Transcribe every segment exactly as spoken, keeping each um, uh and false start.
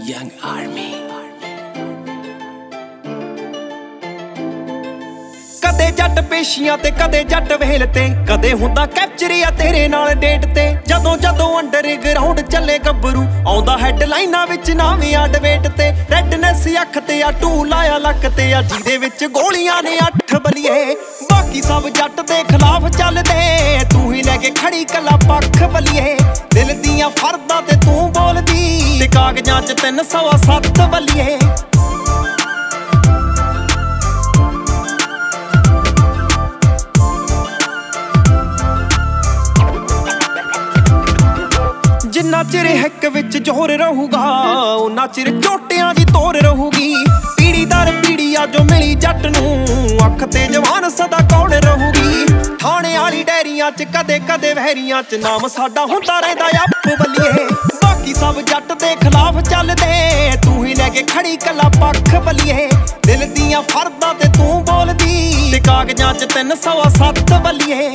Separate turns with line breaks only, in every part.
Young Army। ਕਦੇ ਜੱਟ ਪੇਸ਼ੀਆਂ ਤੇ ਕਦੇ ਜੱਟ ਵੇਲ ਤੇ ਕਦੇ ਹੁੰਦਾ ਕੈਪਚਰਿਆ ਤੇਰੇ ਨਾਲ ਡੇਟ ਤੇ ਜਦੋਂ ਜਦੋਂ ਅੰਡਰਗਰਾਉਂਡ ਚੱਲੇ ਗੱਭਰੂ ਆਉਂਦਾ ਹੈਡਲਾਈਨਾਂ ਵਿੱਚ ਨਾਵੀਆਂ ਡਿਬੇਟ ਤੇ ਰੈਡਨੈਸ ਅੱਖ ਤੇ ਆ ਟੂ ਲਾਇਆ ਲੱਕ ਤੇ ਆ ਜਿਹਦੇ ਵਿੱਚ ਗੋਲੀਆਂ ਨੇ ਅੱਠ ਬਲੀਏ ਬਾਕੀ ਸਭ ਜੱਟ ਦੇ ਖਿਲਾਫ ਚੱਲਦੇ ਤੂੰ ਹੀ ਲੈ ਕੇ ਖੜੀ ਕੱਲਾ ਪੱਖ ਬਲੀਏ ਦਿਲ ਦੀਆਂ ਫਰਦਾਂ ਤੇ ਤੂੰ ਬੋਲਦੀ ਤੇ ਕਾਗਜ਼ਾਂ 'ਚ ਤਿੰਨ ਸੌ ਸੱਤ ਬਲੀਏ ਜਿੰਨਾ ਚਿਰ ਹਿੱਕ ਵਿੱਚ ਜ਼ੋਰ ਰਹੂਗਾ ਉਹਨਾਂ ਚਿਰ ਝੋਟਿਆਂ ਦੀ ਤੋਰ ਰਹੂਗੀ ਪੀੜੀ ਦਰ ਪੀੜੀ ਆ ਜੋ ਮਿਲੀ ਜੱਟ ਨੂੰ ਅੱਖ ਤੇ ਜਵਾਨ ਸਦਾ ਕੌਣ ਰਹੂਗੀ ਥਾਣੇ ਵਾਲੀ ਡੈਰੀਆਂ 'ਚ ਕਦੇ ਕਦੇ ਵਹਿਰੀਆਂ 'ਚ ਨਾਮ ਸਾਡਾ ਹੁੰਦਾ ਰਹਿੰਦਾ ਅੱਪ ਬਲੀਏ ਬਾਕੀ ਸਭ ਜੱਟ ਦੇ ਖਿਲਾਫ ਚੱਲਦੇ ਤੂੰ ਹੀ ਲੈ ਕੇ ਖੜੀ ਕੱਲਾ ਪੱਖ ਬਲੀਏ ਦਿਲ ਦੀਆਂ ਫਰਦਾਂ ਤੇ ਤੂੰ ਬੋਲਦੀ ਤੇ ਕਾਗਜ਼ਾਂ 'ਚ ਤਿੰਨ ਸੌ ਸੱਤ ਬਲੀਏ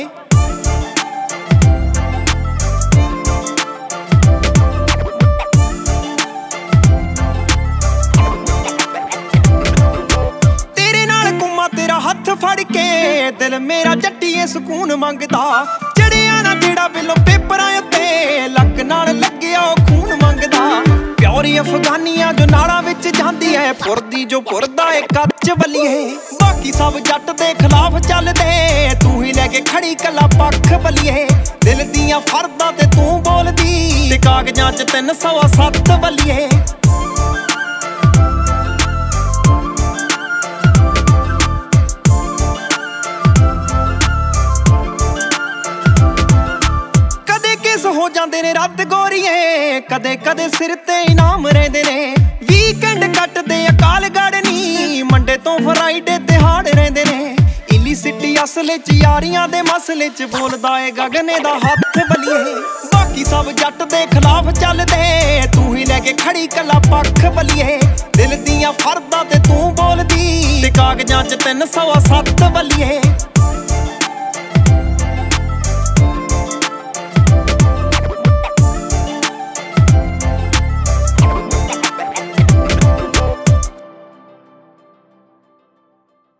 ਹੱਥ ਫੜ ਕੇ ਦਿਲ ਮੇਰਾ ਜੱਟੀਏ ਸਕੂਨ ਮੰਗਦਾ ਚੜਿਆ ਨਾ ਜਿਹੜਾ ਬਿੱਲੋ ਪੇਪਰਾਂ ਉੱਤੇ ਲੱਕ ਨਾਲ ਲੱਗਿਆ ਉਹ ਖੂਨ ਮੰਗਦਾ ਪਿਓਰੀ ਅਫਗਾਨੀਆਂ ਜੋ ਨਾਲਾਂ ਵਿੱਚ ਜਾਂਦੀ ਐ ਪੁਰਦੀ ਜੋ ਪੁਰਦਾ ਏ ਕੱਚ ਬਲੀਏ ਬਾਕੀ ਸਭ ਜੱਟ ਦੇ ਖਿਲਾਫ ਚੱਲਦੇ ਤੂੰ ਹੀ ਲੈ ਕੇ ਖੜੀ ਕੱਲਾ ਪੱਖ ਬਲੀਏ ਦਿਲ ਦੀਆਂ ਫਰਦਾਂ ਤੇ ਤੂੰ ਬੋਲਦੀ ਤੇ ਕਾਗਜ਼ਾਂ 'ਚ ਤਿੰਨ ਸੌ ਸੱਤ ਬਲੀਏ ਹੋ ਜਾਂਦੇ ਨੇ ਰੱਦ ਗੋਰੀਏ ਕਦੇ ਕਦੇ ਸਿਰ ਤੇ ਇਨਾਮ ਰਹਿੰਦੇ ਨੇ ਵੀਕਐਂਡ ਕੱਟਦੇ ਅਕਾਲਗੜ੍ਹ ਨੀ ਮੰਡੇ ਤੋਂ ਫਰਾਈਡੇ ਤਿਹਾੜ ਰਹਿੰਦੇ ਨੇ ਇਲੀ ਸਿਟੀ ਅਸਲੇ 'ਚ ਯਾਰੀਆਂ ਦੇ ਮਸਲੇ 'ਚ ਬੋਲਦਾ ਏ ਗਗਨੇ ਦਾ ਹੱਥ ਬਲੀਏ ਬਾਕੀ ਸਭ ਜੱਟ ਦੇ ਖਿਲਾਫ ਚੱਲਦੇ ਤੂੰ ਹੀ ਲੈ ਕੇ ਖੜੀ ਕੱਲਾ ਪੱਖ ਬਲੀਏ ਦਿਲ ਦੀਆਂ ਫਰਦਾਂ ਤੇ ਤੂੰ ਬੋਲਦੀ ਤੇ ਕਾਗਜ਼ਾਂ 'ਚ ਤਿੰਨ ਸੌ ਸੱਤ ਬਲੀਏ